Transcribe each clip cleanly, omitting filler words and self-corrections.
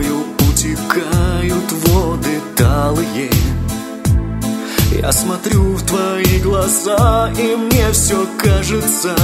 тобою утекают воды талые. Я смотрю в твои глаза, и мне все кажется,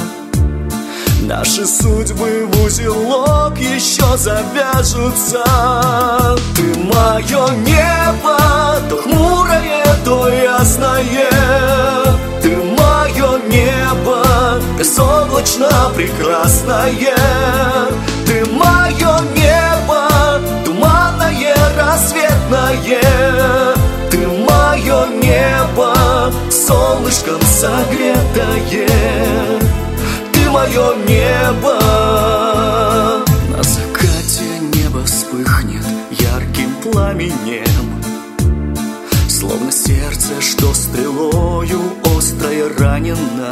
наши судьбы в узелок еще завяжутся. Ты мое небо, то хмурое, то ясное. Ты мое небо, безоблачно прекрасное. Ты мое небо, туманное, рассветное. Ты мое небо, солнышком согретое. Ты мое небо. На закате небо вспыхнет ярким пламенем, словно сердце, что стрелою острой ранено.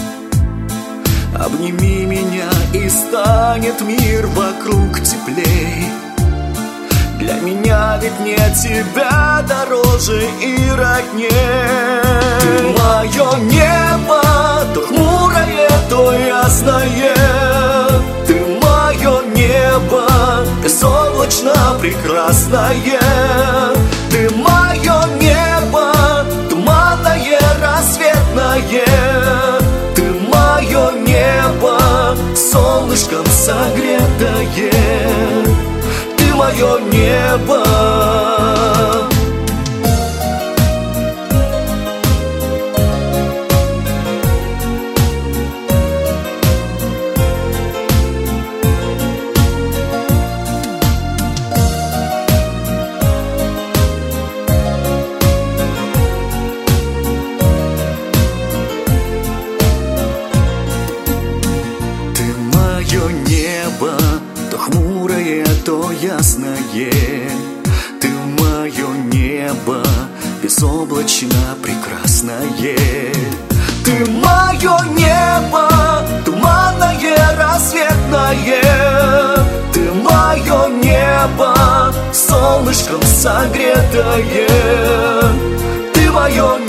Обними меня, и станет мир вокруг теплей. Для меня ведь нет тебя дороже и родней. Ты мое небо, то хмурое, то ясное. Ты мое небо, безоблачно прекрасное. Ты мое небо, туманное, рассветное. Ты мое небо, солнышком согретое. Ты мое небо. Ты мое небо, то хмурое, то ясное. Ты мое небо, безоблачно прекрасное. Ты мое небо, туманное, рассветное. Ты мое небо, солнышком согретое. Ты мое